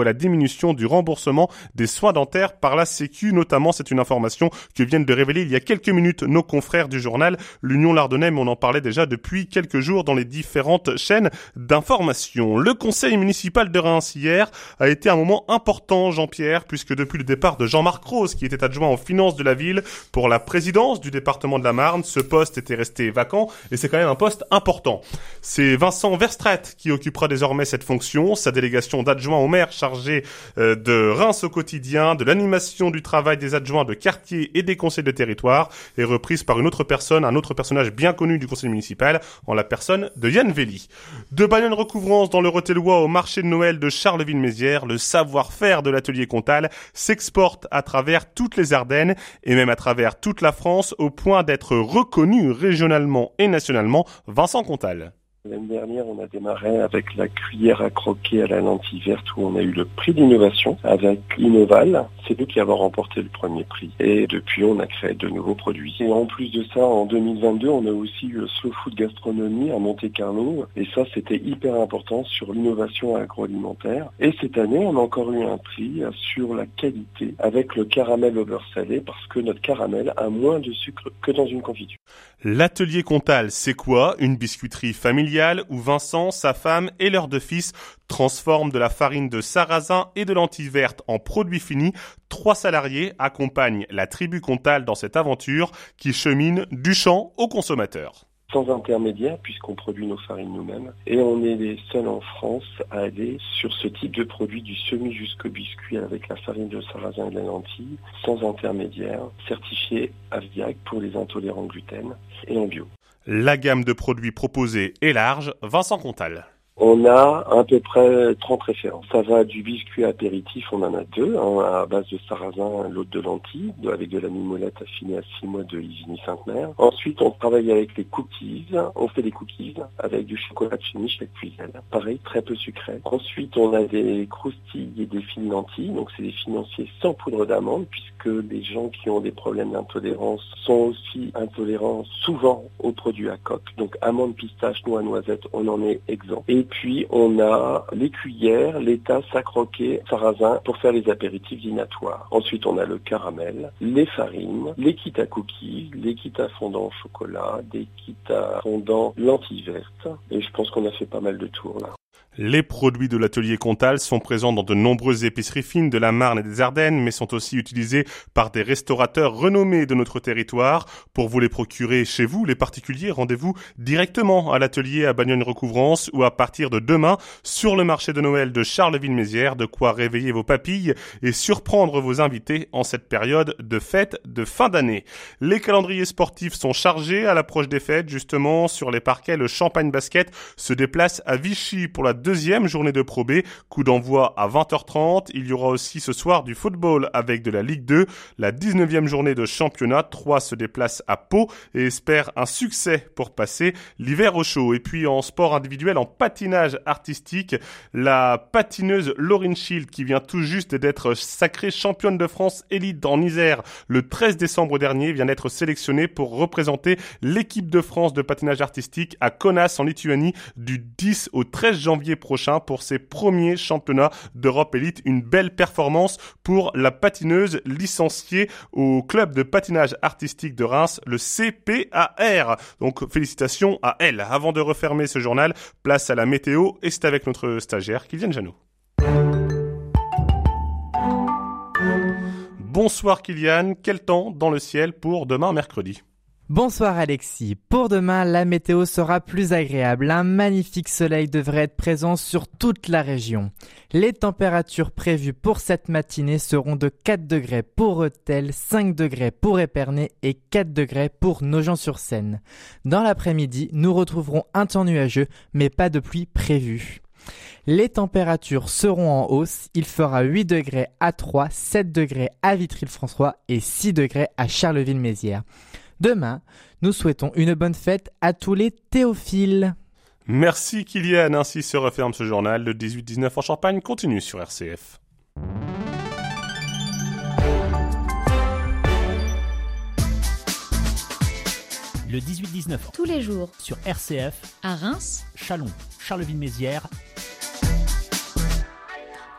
la diminution du remboursement des soins dentaires par la Sécu. Notamment, c'est une information que viennent de révéler il y a quelques minutes nos confrères du journal L'Union Lardonnais, mais on en parlait déjà depuis quelques jours dans les différentes chaînes d'information. Le conseil municipal de Reims hier a été un moment important, Jean-Pierre, puisque depuis le départ de Jean-Marc Rose, qui était adjoint aux finances de la ville pour la présidence du département de la Marne, ce poste était resté vacant et c'est quand même un poste important. C'est Vincent Verstraete qui occupera désormais cette fonction. Sa délégation d'adjoint au maire chargé de Reims au quotidien, de l'animation du travail des adjoints de quartier et des conseils de territoire est reprise par une autre personne, un autre personnage bien connu du conseil municipal, en la personne de Yann Velli. De Bagnone Recouvrance dans le Rothellois au marché de Noël de Charleville-Mézières, le savoir-faire de l'atelier Comtal s'exporte à travers toutes les Ardennes et même à travers toute la France au point d'être reconnu régionalement et nationalement. Vincent Comtal. L'année dernière, on a démarré avec la cuillère à croquer à la lentille verte où on a eu le prix d'innovation avec Innoval. C'est nous qui avons remporté le premier prix. Et depuis, on a créé de nouveaux produits. Et en plus de ça, en 2022, on a aussi eu le Slow Food Gastronomie à Monte-Carlo. Et ça, c'était hyper important sur l'innovation agroalimentaire. Et cette année, on a encore eu un prix sur la qualité avec le caramel au beurre salé parce que notre caramel a moins de sucre que dans une confiture. L'atelier Comtal, c'est quoi? Une biscuiterie familiale où Vincent, sa femme et leurs 2 fils transforment de la farine de sarrasin et de lentilles vertes en produits finis. 3 salariés accompagnent la tribu Comtal dans cette aventure qui chemine du champ au consommateur. Sans intermédiaire, puisqu'on produit nos farines nous-mêmes. Et on est les seuls en France à aller sur ce type de produit du semi jusqu'au biscuit avec la farine de sarrasin et de la lentille, sans intermédiaire, certifié AVIAC pour les intolérants au gluten et en bio. La gamme de produits proposés est large. Vincent Comtal. On a à peu près 30 références. Ça va du biscuit apéritif, on en a 2, un à base de sarrasin, l'autre de lentilles, avec de la mimolette affinée à 6 mois de Isigny Sainte-Mère. Ensuite, on travaille avec les cookies. On fait des cookies avec du chocolat de chez Michel Cuisel. Pareil, très peu sucré. Ensuite, on a des croustilles et des fines lentilles. Donc, c'est des financiers sans poudre d'amande, puisque les gens qui ont des problèmes d'intolérance sont aussi intolérants souvent aux produits à coque. Donc, amandes, pistaches, noix, noisettes, on en est exempt. Et puis, on a les cuillères, les tasses à croquer, sarrasin pour faire les apéritifs dînatoires. Ensuite, on a le caramel, les farines, les kits à cookies, les kits à fondant au chocolat, des kits à fondant lentilles vertes. Et je pense qu'on a fait pas mal de tours là. Les produits de l'atelier Comtal sont présents dans de nombreuses épiceries fines de la Marne et des Ardennes, mais sont aussi utilisés par des restaurateurs renommés de notre territoire. Pour vous les procurer chez vous, les particuliers, rendez-vous directement à l'atelier à Bagnone Recouvrance ou à partir de demain sur le marché de Noël de Charleville-Mézières, de quoi réveiller vos papilles et surprendre vos invités en cette période de fête de fin d'année. Les calendriers sportifs sont chargés à l'approche des fêtes. Justement, sur les parquets, le Champagne Basket se déplace à Vichy pour la 2e journée de Pro B, coup d'envoi à 20h30. Il y aura aussi ce soir du football avec de la Ligue 2. La 19e journée de championnat, 3 se déplace à Pau et espère un succès pour passer l'hiver au chaud. Et puis en sport individuel, en patinage artistique, la patineuse Laurine Schild, qui vient tout juste d'être sacrée championne de France élite en Isère le 13 décembre dernier, vient d'être sélectionnée pour représenter l'équipe de France de patinage artistique à Kaunas en Lituanie du 10 au 13 janvier prochain pour ses premiers championnats d'Europe élite. Une belle performance pour la patineuse licenciée au club de patinage artistique de Reims, le CPAR. Donc félicitations à elle. Avant de refermer ce journal, place à la météo et c'est avec notre stagiaire Kylian Janot. Bonsoir Kylian, quel temps dans le ciel pour demain mercredi ? Bonsoir Alexis. Pour demain, la météo sera plus agréable. Un magnifique soleil devrait être présent sur toute la région. Les températures prévues pour cette matinée seront de 4 degrés pour Rethel, 5 degrés pour Épernay et 4 degrés pour Nogent-sur-Seine. Dans l'après-midi, nous retrouverons un temps nuageux, mais pas de pluie prévue. Les températures seront en hausse. Il fera 8 degrés à Troyes, 7 degrés à Vitry-le-François et 6 degrés à Charleville-Mézières. Demain, nous souhaitons une bonne fête à tous les théophiles. Merci Kylian, ainsi se referme ce journal. Le 18-19 en Champagne continue sur RCF. Le 18-19 tous les jours sur RCF à Reims, Châlons, Charleville-Mézières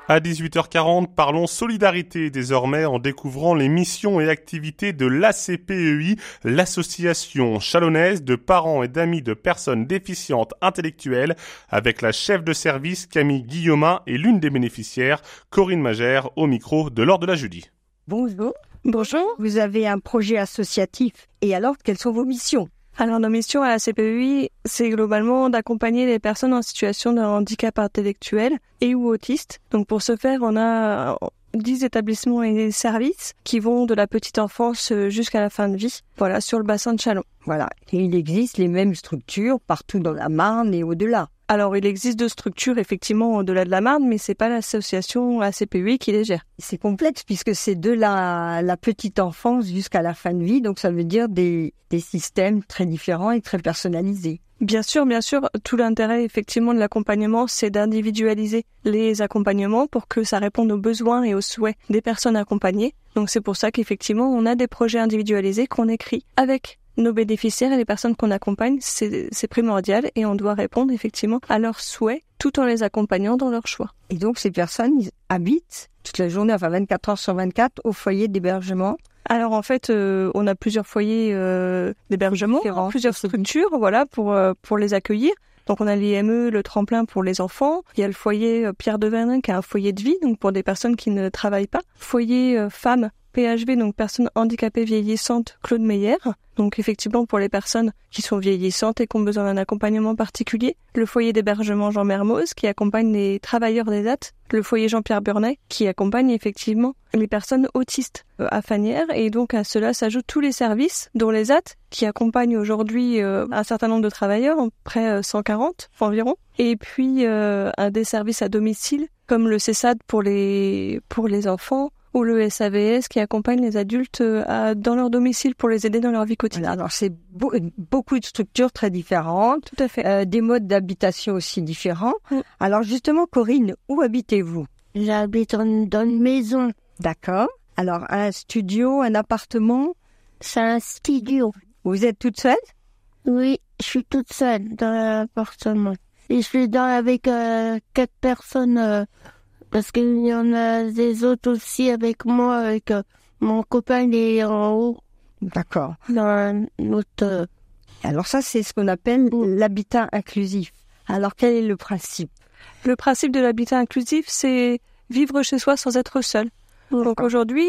À 18h40, parlons solidarité désormais en découvrant les missions et activités de l'ACPEI, l'association chalonnaise de parents et d'amis de personnes déficientes intellectuelles, avec la chef de service Camille Guillaumin et l'une des bénéficiaires, Corinne Magère, au micro de L'Or de la Jeudi. Bonjour. Bonjour. Vous avez un projet associatif. Et alors, quelles sont vos missions ? Alors, nos missions à la CPEI, c'est globalement d'accompagner les personnes en situation de handicap intellectuel et ou autiste. Donc, pour ce faire, on a 10 établissements et services qui vont de la petite enfance jusqu'à la fin de vie, voilà, sur le bassin de Châlons. Voilà. Et il existe les mêmes structures partout dans la Marne et au-delà. Alors, il existe 2 structures, effectivement, au-delà de la Marne, mais c'est pas l'association ACPEI qui les gère. C'est complexe puisque c'est de la petite enfance jusqu'à la fin de vie, donc ça veut dire des systèmes très différents et très personnalisés. Bien sûr, tout l'intérêt, effectivement, de l'accompagnement, c'est d'individualiser les accompagnements pour que ça réponde aux besoins et aux souhaits des personnes accompagnées. Donc, c'est pour ça qu'effectivement, on a des projets individualisés qu'on écrit avec nos bénéficiaires et les personnes qu'on accompagne, c'est primordial et on doit répondre effectivement à leurs souhaits tout en les accompagnant dans leurs choix. Et donc ces personnes ils habitent toute la journée, enfin 24 heures sur 24, au foyer d'hébergement. Alors en fait, on a plusieurs foyers d'hébergement, plusieurs structures, voilà, pour les accueillir. Donc on a l'IME, le tremplin pour les enfants. Il y a le foyer Pierre de Vernin qui est un foyer de vie, donc pour des personnes qui ne travaillent pas. Foyer femmes PHV, donc personnes handicapées vieillissantes, Claude Meyer. Donc effectivement pour les personnes qui sont vieillissantes et qui ont besoin d'un accompagnement particulier. Le foyer d'hébergement Jean Mermoz qui accompagne les travailleurs des AT. Le foyer Jean-Pierre Burnet qui accompagne effectivement les personnes autistes à Fanières. Et donc à cela s'ajoutent tous les services, dont les AT qui accompagnent aujourd'hui un certain nombre de travailleurs, près 140 environ. Et puis des services à domicile comme le CESAD pour les enfants, ou le SAVS qui accompagne les adultes dans leur domicile pour les aider dans leur vie quotidienne. Voilà, alors c'est beaucoup de structures très différentes, tout à fait. Des modes d'habitation aussi différents. Alors justement, Corinne, où habitez-vous ? J'habite dans une maison. D'accord. Alors un studio, un appartement ? C'est un studio. Vous êtes toute seule ? Oui, je suis toute seule dans l'appartement. Et je suis avec 4 personnes... parce qu'il y en a des autres aussi avec moi, avec mon copain, il est en haut. D'accord. Dans notre... Alors ça, c'est ce qu'on appelle l'habitat inclusif. Alors quel est le principe ? Le principe de l'habitat inclusif, c'est vivre chez soi sans être seul. Donc aujourd'hui,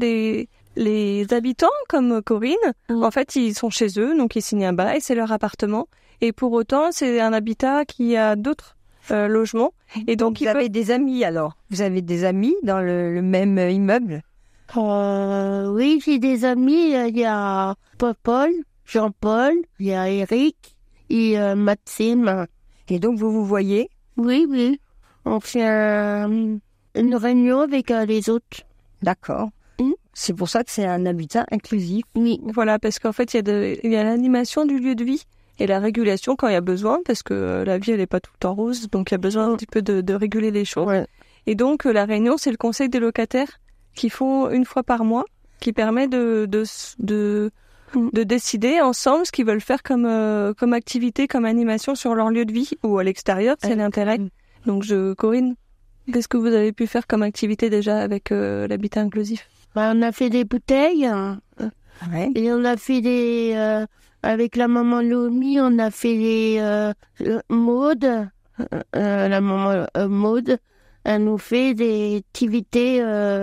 les habitants comme Corinne, en fait, ils sont chez eux, donc ils signent un bail, c'est leur appartement. Et pour autant, c'est un habitat qui a d'autres logement. Et donc vous avez des amis alors ? Vous avez des amis dans le même immeuble ? Oui, j'ai des amis. Il y a Paul, Jean-Paul, il y a Eric et Maxime. Et donc vous voyez ? Oui. On fait une réunion avec les autres. D'accord. C'est pour ça que c'est un habitat inclusif. Oui, voilà, parce qu'en fait, il y a l'animation du lieu de vie. Et la régulation quand il y a besoin, parce que la vie, elle n'est pas tout le temps rose, donc il y a besoin un petit peu de réguler les choses. Ouais. Et donc, la réunion, c'est le conseil des locataires qui font une fois par mois, qui permet de décider ensemble ce qu'ils veulent faire comme activité, comme animation sur leur lieu de vie ou à l'extérieur, c'est l'intérêt. Donc, Corinne, qu'est-ce que vous avez pu faire comme activité déjà avec l'habitat inclusif ? On a fait des bouteilles, et on a fait avec la maman Lomi, on a fait les Maude. La maman Maude, elle nous fait des activités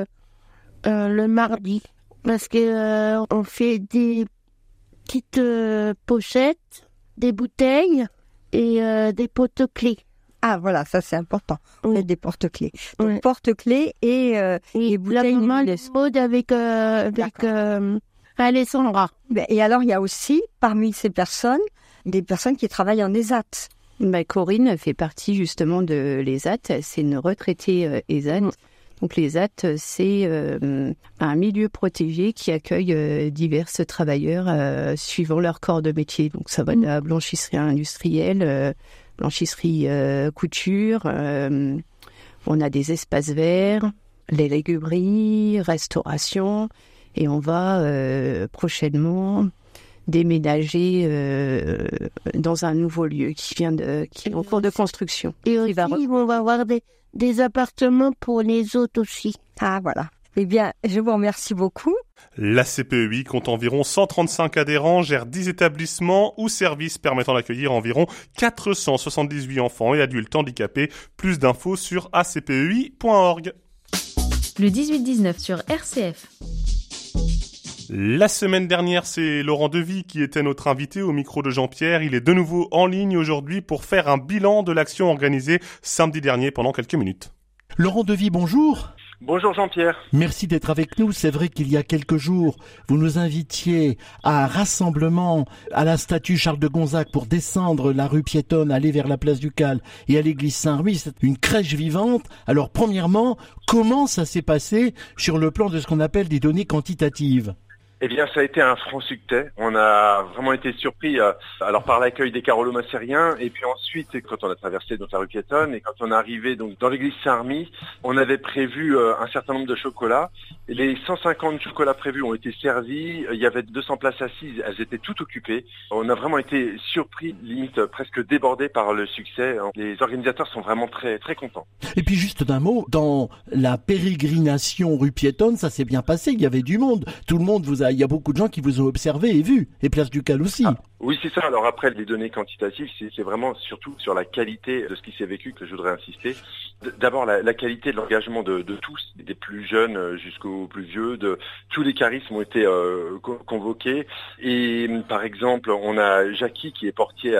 le mardi. Parce que on fait des petites pochettes, des bouteilles et des porte-clés. Ah voilà, ça c'est important. On a des porte-clés. Donc porte-clés et bouteilles. La maman Maude avec Alessandra. Et alors, il y a aussi, parmi ces personnes, des personnes qui travaillent en ESAT. Corinne fait partie justement de l'ESAT. C'est une retraitée ESAT. Donc l'ESAT, c'est un milieu protégé qui accueille divers travailleurs suivant leur corps de métier. Donc ça va de la blanchisserie industrielle, blanchisserie couture. On a des espaces verts, les légumeries, restauration. Et on va prochainement déménager dans un nouveau lieu qui est en cours de construction. Et aussi, on va avoir des appartements pour les autres aussi. Ah, voilà. Eh bien, je vous remercie beaucoup. La CPEI compte environ 135 adhérents, gère 10 établissements ou services permettant d'accueillir environ 478 enfants et adultes handicapés. Plus d'infos sur acpei.org. Le 18-19 sur RCF. La semaine dernière, c'est Laurent Devy qui était notre invité au micro de Jean-Pierre. Il est de nouveau en ligne aujourd'hui pour faire un bilan de l'action organisée samedi dernier pendant quelques minutes. Laurent Devy, bonjour. Bonjour Jean-Pierre. Merci d'être avec nous. C'est vrai qu'il y a quelques jours, vous nous invitiez à un rassemblement à la statue Charles de Gonzague pour descendre la rue piétonne, aller vers la place du Cal et à l'église Saint-Louis. C'est une crèche vivante. Alors premièrement, comment ça s'est passé sur le plan de ce qu'on appelle des données quantitatives ? Eh bien, ça a été un franc succès. On a vraiment été surpris alors par l'accueil des carolo-massériens et puis ensuite, quand on a traversé donc la rue piétonne et quand on est arrivé donc dans l'église Saint-Remy, on avait prévu un certain nombre de chocolats. Et les 150 chocolats prévus ont été servis. Il y avait 200 places assises, elles étaient toutes occupées. On a vraiment été surpris, limite presque débordés par le succès. Les organisateurs sont vraiment très très contents. Et puis juste d'un mot, dans la pérégrination rue piétonne, ça s'est bien passé. Il y avait du monde. Tout le monde il y a beaucoup de gens qui vous ont observé et vu. Et Place du Cal aussi. Oui, c'est ça. Alors après, les données quantitatives, c'est vraiment surtout sur la qualité de ce qui s'est vécu que je voudrais insister. D'abord, la qualité de l'engagement de tous, des plus jeunes jusqu'aux plus vieux, tous les charismes ont été convoqués. Et par exemple, on a Jackie qui est portier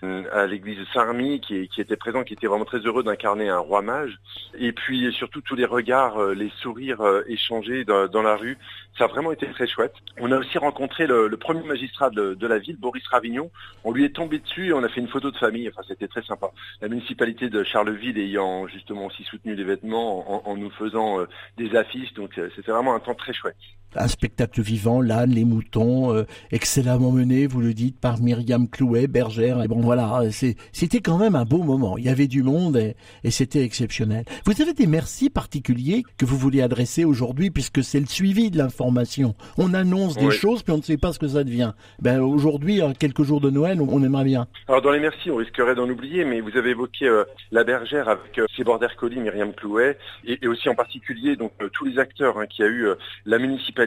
à l'église de Saint-Remy, qui était présent, qui était vraiment très heureux d'incarner un roi mage. Et puis surtout tous les regards, les sourires échangés dans la rue, ça a vraiment été très chouette. On a aussi rencontré le premier magistrat de la ville, Boris Ravignon. On lui est tombé dessus et on a fait une photo de famille. Enfin, c'était très sympa. La municipalité de Charleville ayant justement aussi soutenu l'événement en nous faisant des affiches. Donc, c'était vraiment un temps très chouette. Un spectacle vivant, l'âne, les moutons, excellemment mené, vous le dites, par Myriam Clouet, bergère. Et bon, voilà, c'était quand même un beau moment. Il y avait du monde et c'était exceptionnel. Vous avez des merci particuliers que vous voulez adresser aujourd'hui puisque c'est le suivi de l'information. On annonce des choses puis on ne sait pas ce que ça devient. Ben, aujourd'hui, à quelques jours de Noël, on aimerait bien. Alors, dans les merci, on risquerait d'en oublier, mais vous avez évoqué la bergère avec ses border collies, Myriam Clouet, et aussi en particulier donc tous les acteurs qui a eu la municipalité,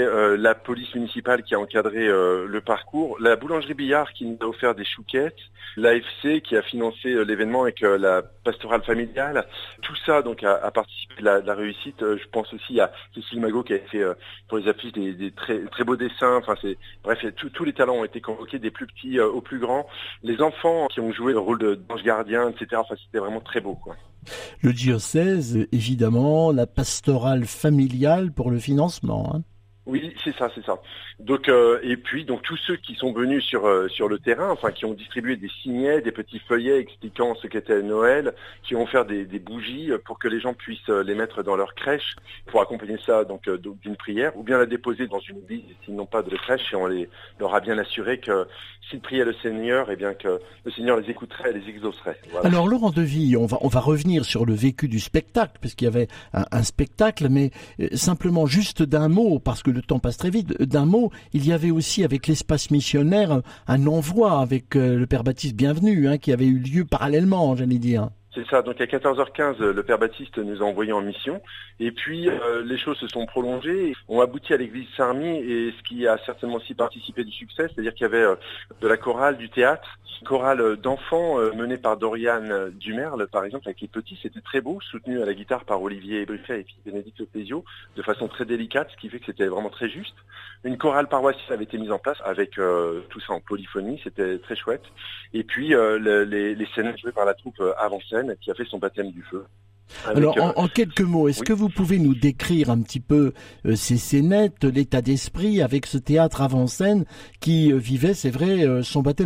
la police municipale qui a encadré le parcours, la boulangerie Billard qui nous a offert des chouquettes, l'AFC qui a financé l'événement avec la pastorale familiale. Tout ça donc a participé de la réussite. Je pense aussi à Cécile Magot qui a fait pour les affiches des très, très beaux dessins. Enfin, bref, tous les talents ont été convoqués, des plus petits aux plus grands. Les enfants qui ont joué le rôle d'ange gardien, etc. Enfin, c'était vraiment très beau, quoi. Le diocèse, évidemment, la pastorale familiale pour le financement. Oui, c'est ça. Donc et puis donc tous ceux qui sont venus sur le terrain, enfin qui ont distribué des signets, des petits feuillets expliquant ce qu'était Noël, qui ont offert des bougies pour que les gens puissent les mettre dans leur crèche pour accompagner ça donc d'une prière, ou bien la déposer dans une église s'ils n'ont pas de crèche, et on leur a bien assuré que s'ils priaient le Seigneur, et bien que le Seigneur les écouterait et les exaucerait. Voilà. Alors Laurent Devy, on va revenir sur le vécu du spectacle, parce qu'il y avait un spectacle, mais simplement juste d'un mot, parce que le temps passe très vite, d'un mot, il y avait aussi avec l'espace missionnaire un envoi avec le Père Baptiste Bienvenu, qui avait eu lieu parallèlement, j'allais dire. C'est ça, donc à 14h15, le Père Baptiste nous a envoyés en mission, et puis les choses se sont prolongées, on aboutit à l'église Saint-Remy, et ce qui a certainement aussi participé du succès, c'est-à-dire qu'il y avait de la chorale, du théâtre, chorale d'enfants menée par Doriane Dumerle, par exemple, avec les petits, c'était très beau, soutenu à la guitare par Olivier Bruffet et puis Bénédicte Lopezio, de façon très délicate, ce qui fait que c'était vraiment très juste. Une chorale paroissiale avait été mise en place avec tout ça en polyphonie, c'était très chouette. Et puis les scènes jouées par la troupe Avant-Scène qui a fait son baptême du feu. Alors, en quelques mots, est-ce que vous pouvez nous décrire un petit peu ces scénettes, l'état d'esprit avec ce théâtre Avant-Scène qui vivait, c'est vrai, son baptême du feu ?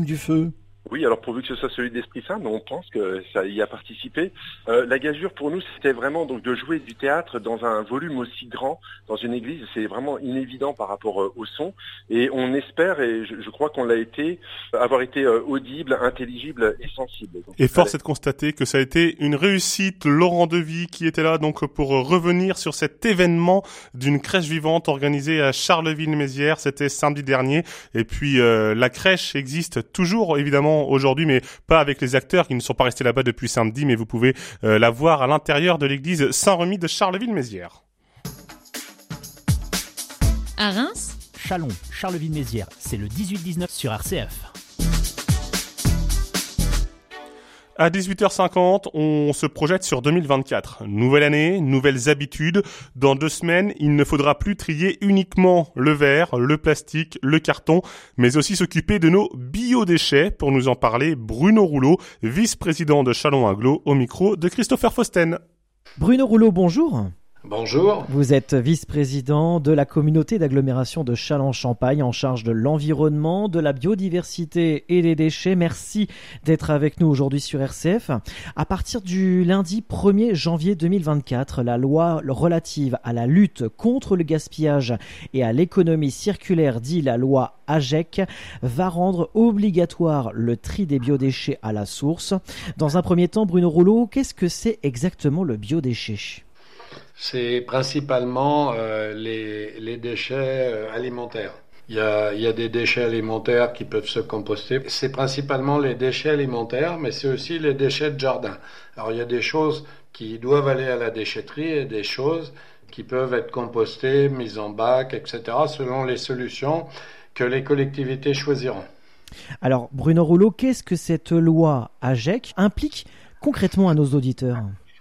Oui, alors pourvu que ce soit celui d'Esprit Saint, mais on pense que ça y a participé. La gageure pour nous, c'était vraiment donc de jouer du théâtre dans un volume aussi grand dans une église. C'est vraiment inévident par rapport au son, et on espère, et je crois qu'on l'a été, avoir été audible, intelligible et sensible. Donc, et force est de constater que ça a été une réussite. Laurent Devy qui était là donc pour revenir sur cet événement d'une crèche vivante organisée à Charleville-Mézières. C'était samedi dernier, et puis la crèche existe toujours évidemment aujourd'hui, mais pas avec les acteurs qui ne sont pas restés là-bas depuis samedi, mais vous pouvez la voir à l'intérieur de l'église Saint-Remy de Charleville-Mézières. À Reims, Chalon, Charleville-Mézières, c'est le 18-19 sur RCF. À 18h50, on se projette sur 2024. Nouvelle année, nouvelles habitudes. Dans 2 semaines, il ne faudra plus trier uniquement le verre, le plastique, le carton, mais aussi s'occuper de nos biodéchets. Pour nous en parler, Bruno Rouleau, vice-président de Chalon Agglo, au micro de Christopher Fausten. Bruno Rouleau, bonjour. Bonjour. Vous êtes vice-président de la communauté d'agglomération de Châlons-Champagne en charge de l'environnement, de la biodiversité et des déchets. Merci d'être avec nous aujourd'hui sur RCF. À partir du lundi 1er janvier 2024, la loi relative à la lutte contre le gaspillage et à l'économie circulaire, dit la loi AGEC, va rendre obligatoire le tri des biodéchets à la source. Dans un premier temps, Bruno Rouleau, qu'est-ce que c'est exactement le biodéchet ? C'est principalement les déchets alimentaires. Il y a des déchets alimentaires qui peuvent se composter. C'est principalement les déchets alimentaires, mais c'est aussi les déchets de jardin. Alors il y a des choses qui doivent aller à la déchetterie et des choses qui peuvent être compostées, mises en bac, etc., selon les solutions que les collectivités choisiront. Alors Bruno Rouleau, qu'est-ce que cette loi AGEC implique concrètement à nos auditeurs ?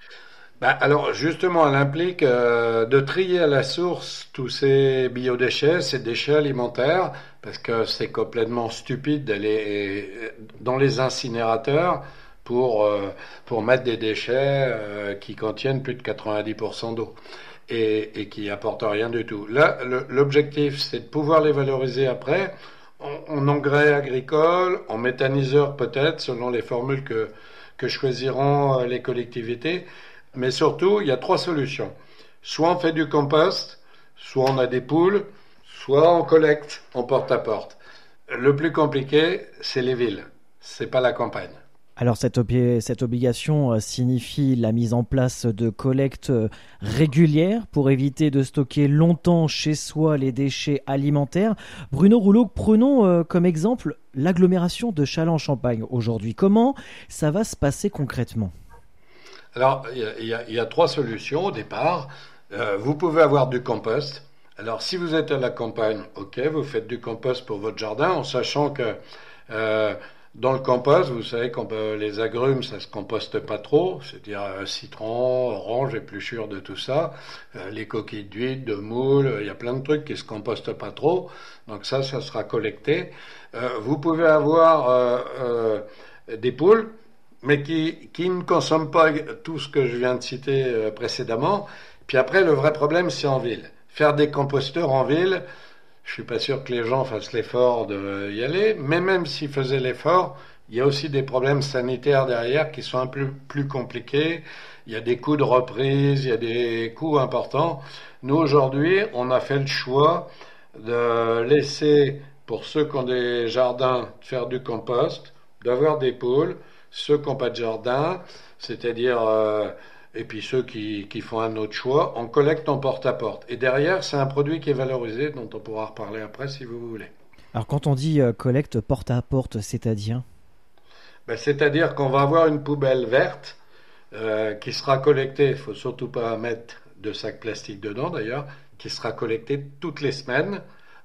Alors justement, elle implique de trier à la source tous ces biodéchets, ces déchets alimentaires, parce que c'est complètement stupide d'aller dans les incinérateurs pour mettre des déchets qui contiennent plus de 90% d'eau et qui apportent rien du tout. Là, l'objectif, c'est de pouvoir les valoriser après en engrais agricoles, en méthaniseurs peut-être, selon les formules que choisiront les collectivités. Mais surtout, il y a 3 solutions. Soit on fait du compost, soit on a des poules, soit on collecte en porte-à-porte. Le plus compliqué, c'est les villes, c'est pas la campagne. Alors cette obligation signifie la mise en place de collectes régulières pour éviter de stocker longtemps chez soi les déchets alimentaires. Bruno Rouleau, prenons comme exemple l'agglomération de Châlons-Champagne aujourd'hui. Comment ça va se passer concrètement ? Alors, il y a 3 solutions au départ. Vous pouvez avoir du compost. Alors, si vous êtes à la campagne, ok, vous faites du compost pour votre jardin, en sachant que dans le compost, vous savez que les agrumes, ça se composte pas trop, c'est-à-dire citron, orange, épluchure de tout ça, les coquilles d'huile, de moule, il y a plein de trucs qui se compostent pas trop. Donc ça sera collecté. Vous pouvez avoir des poules, mais qui ne consomment pas tout ce que je viens de citer précédemment. Puis après, le vrai problème, c'est en ville. Faire des composteurs en ville, je suis pas sûr que les gens fassent l'effort d'y aller, mais même s'ils faisaient l'effort, il y a aussi des problèmes sanitaires derrière qui sont un peu plus compliqués. Il y a des coûts de reprise, il y a des coûts importants. Nous, aujourd'hui, on a fait le choix de laisser, pour ceux qui ont des jardins, faire du compost, d'avoir des poules, ceux qui n'ont pas de jardin, c'est-à-dire, et puis ceux qui font un autre choix, on collecte en porte-à-porte. Et derrière, c'est un produit qui est valorisé, dont on pourra reparler après si vous voulez. Alors quand on dit collecte porte-à-porte, c'est-à-dire ? C'est-à-dire qu'on va avoir une poubelle verte qui sera collectée, il ne faut surtout pas mettre de sacs plastiques dedans d'ailleurs, qui sera collectée toutes les semaines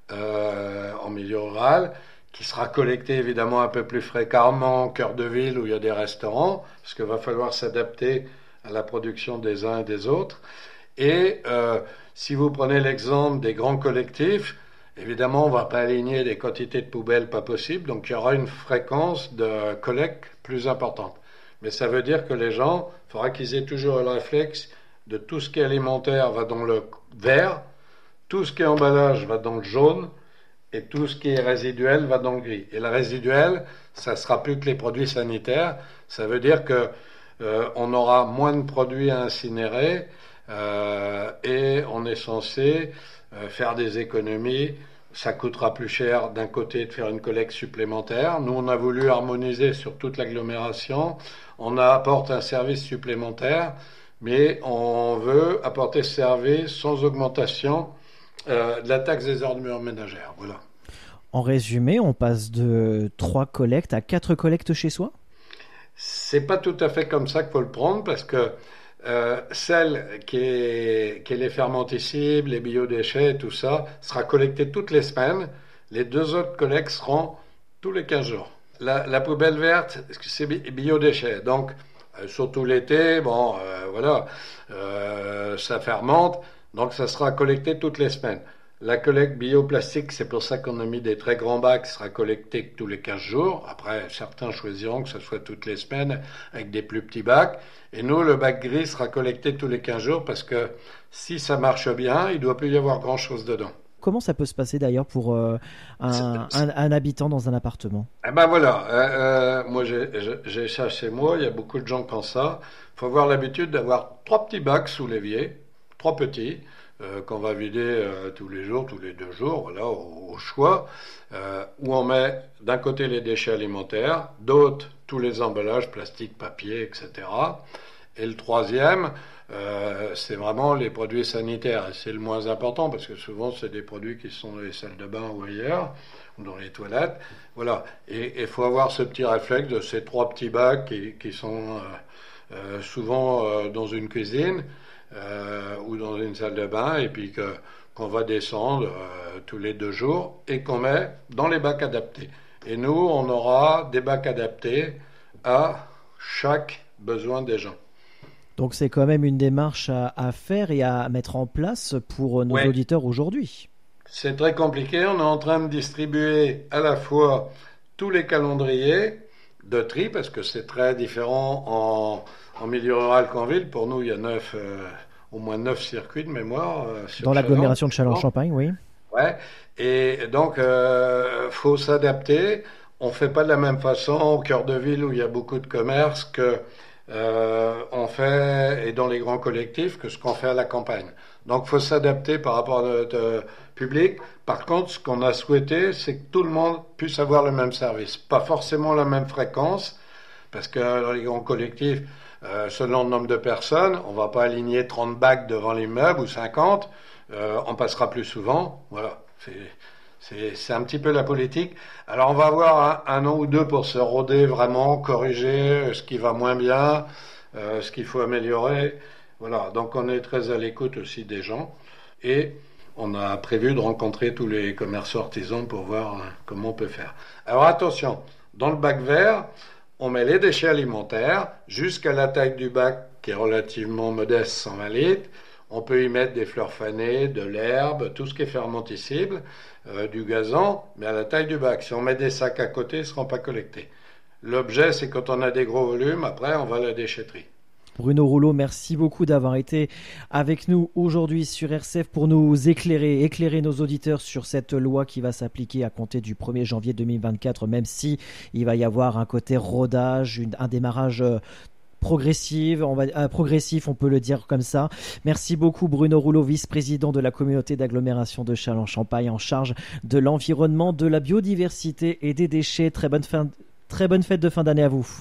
en milieu rural, qui sera collecté évidemment un peu plus fréquemment en cœur de ville où il y a des restaurants, parce qu'il va falloir s'adapter à la production des uns et des autres. Et si vous prenez l'exemple des grands collectifs, évidemment on ne va pas aligner des quantités de poubelles pas possibles, donc il y aura une fréquence de collecte plus importante. Mais ça veut dire que les gens, il faudra qu'ils aient toujours le réflexe de tout ce qui est alimentaire va dans le vert, tout ce qui est emballage va dans le jaune, et tout ce qui est résiduel va dans le gris. Et le résiduel, ça sera plus que les produits sanitaires. Ça veut dire que on aura moins de produits à incinérer et on est censé faire des économies. Ça coûtera plus cher d'un côté de faire une collecte supplémentaire. Nous, on a voulu harmoniser sur toute l'agglomération. On apporte un service supplémentaire, mais on veut apporter ce service sans augmentation de la taxe des ordures ménagères. Voilà. En résumé, on passe de 3 collectes à 4 collectes chez soi ? C'est pas tout à fait comme ça qu'il faut le prendre, parce que celle qui est les fermentescibles, les biodéchets, tout ça, sera collectée toutes les semaines. Les 2 autres collectes seront tous les 15 jours. La poubelle verte, c'est biodéchets. Donc, surtout l'été, ça fermente. Donc, ça sera collecté toutes les semaines. La collecte bioplastique, c'est pour ça qu'on a mis des très grands bacs, sera collecté tous les 15 jours. Après, certains choisiront que ce soit toutes les semaines avec des plus petits bacs. Et nous, le bac gris sera collecté tous les 15 jours parce que si ça marche bien, il ne doit plus y avoir grand-chose dedans. Comment ça peut se passer d'ailleurs pour un habitant dans un appartement ? Eh ben voilà, moi j'ai ça chez moi, il y a beaucoup de gens qui ont ça. Il faut avoir l'habitude d'avoir 3 petits bacs sous l'évier, 3 petits, qu'on va vider tous les jours, tous les 2 jours, voilà, au choix, où on met d'un côté les déchets alimentaires, d'autre tous les emballages, plastique, papier, etc. Et le troisième, c'est vraiment les produits sanitaires. Et c'est le moins important parce que souvent c'est des produits qui sont dans les salles de bain ou ailleurs, ou dans les toilettes. Voilà. Et il faut avoir ce petit réflexe de ces 3 petits bacs qui sont souvent dans une cuisine ou dans une salle de bain, et puis qu'on va descendre tous les 2 jours et qu'on met dans les bacs adaptés. Et nous, on aura des bacs adaptés à chaque besoin des gens. Donc c'est quand même une démarche à faire et à mettre en place pour nos auditeurs aujourd'hui. C'est très compliqué. On est en train de distribuer à la fois tous les calendriers de tri, parce que c'est très différent en milieu rural qu'en ville. Pour nous, il y a au moins 9 circuits de mémoire. Dans l'agglomération de Châlons-Champagne, oui. Ouais. Et donc, faut s'adapter. On fait pas de la même façon au cœur de ville où il y a beaucoup de commerces que on fait, et dans les grands collectifs, que ce qu'on fait à la campagne. Donc, il faut s'adapter par rapport à notre public. Par contre, ce qu'on a souhaité, c'est que tout le monde puisse avoir le même service. Pas forcément la même fréquence, parce que dans les grands collectifs, selon le nombre de personnes, on va pas aligner 30 bacs devant l'immeuble ou 50. On passera plus souvent. Voilà. C'est un petit peu la politique. Alors on va avoir un an ou 2 pour se rôder vraiment, corriger ce qui va moins bien, ce qu'il faut améliorer. Voilà, donc on est très à l'écoute aussi des gens. Et on a prévu de rencontrer tous les commerçants artisans pour voir comment on peut faire. Alors attention, dans le bac vert, on met les déchets alimentaires jusqu'à la taille du bac qui est relativement modeste, 120 litres. On peut y mettre des fleurs fanées, de l'herbe, tout ce qui est fermentescible, du gazon, mais à la taille du bac. Si on met des sacs à côté, ils ne seront pas collectés. L'objet, c'est quand on a des gros volumes, après, on va à la déchetterie. Bruno Rouleau, merci beaucoup d'avoir été avec nous aujourd'hui sur RCF pour nous éclairer nos auditeurs sur cette loi qui va s'appliquer à compter du 1er janvier 2024, même si il va y avoir un côté rodage, un démarrage progressif, on peut le dire comme ça. Merci beaucoup Bruno Rouleau, vice-président de la communauté d'agglomération de Châlons-Champagne en charge de l'environnement, de la biodiversité et des déchets. Très bonne fête de fin d'année à vous.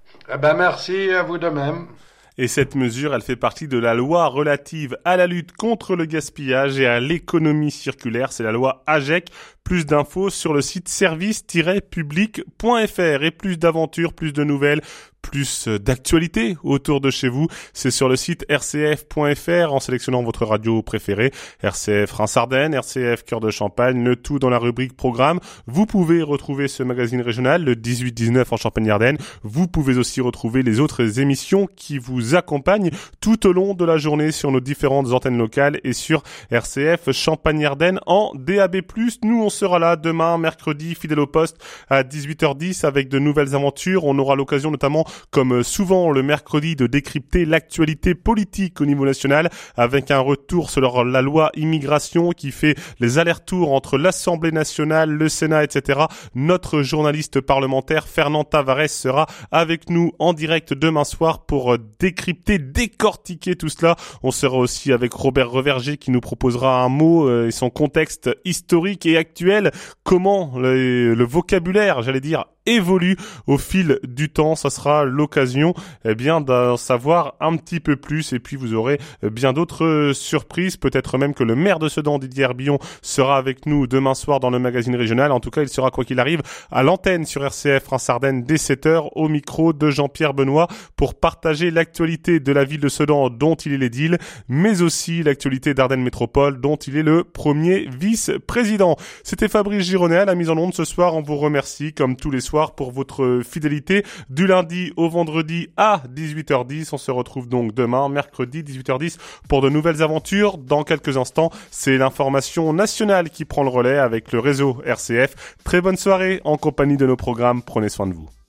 Merci à vous de même. Et cette mesure, elle fait partie de la loi relative à la lutte contre le gaspillage et à l'économie circulaire. C'est la loi AGEC. Plus d'infos sur le site service-public.fr et plus d'aventures, plus de nouvelles, plus d'actualités autour de chez vous. C'est sur le site rcf.fr en sélectionnant votre radio préférée. RCF Reims-Ardennes, RCF Cœur de Champagne, le tout dans la rubrique programme. Vous pouvez retrouver ce magazine régional, le 18-19 en Champagne-Ardenne. Vous pouvez aussi retrouver les autres émissions qui vous accompagnent tout au long de la journée sur nos différentes antennes locales et sur RCF Champagne-Ardenne en DAB+. Nous, on sera là demain, mercredi, fidèle au poste à 18h10 avec de nouvelles aventures. On aura l'occasion notamment comme souvent le mercredi, de décrypter l'actualité politique au niveau national avec un retour sur la loi immigration qui fait les allers-retours entre l'Assemblée nationale, le Sénat, etc. Notre journaliste parlementaire Fernand Tavares sera avec nous en direct demain soir pour décrypter, décortiquer tout cela. On sera aussi avec Robert Reverger qui nous proposera un mot et son contexte historique et actuel. Comment le vocabulaire, j'allais dire, évolue au fil du temps. Ça sera l'occasion d'en savoir un petit peu plus, et puis vous aurez bien d'autres surprises, peut-être même que le maire de Sedan, Didier Herbillon, sera avec nous demain soir dans le magazine régional. En tout cas, il sera, quoi qu'il arrive, à l'antenne sur RCF Reims-Ardennes dès 7h au micro de Jean-Pierre Benoît pour partager l'actualité de la ville de Sedan dont il est l'édile, mais aussi l'actualité d'Ardennes Métropole dont il est le premier vice-président. C'était Fabrice Gironet à la mise en onde ce soir. On vous remercie comme tous les soirs pour votre fidélité du lundi au vendredi à 18h10. On se retrouve donc demain, mercredi 18h10 pour de nouvelles aventures. Dans quelques instants, c'est l'information nationale qui prend le relais avec le réseau RCF. Très bonne soirée en compagnie de nos programmes. Prenez soin de vous.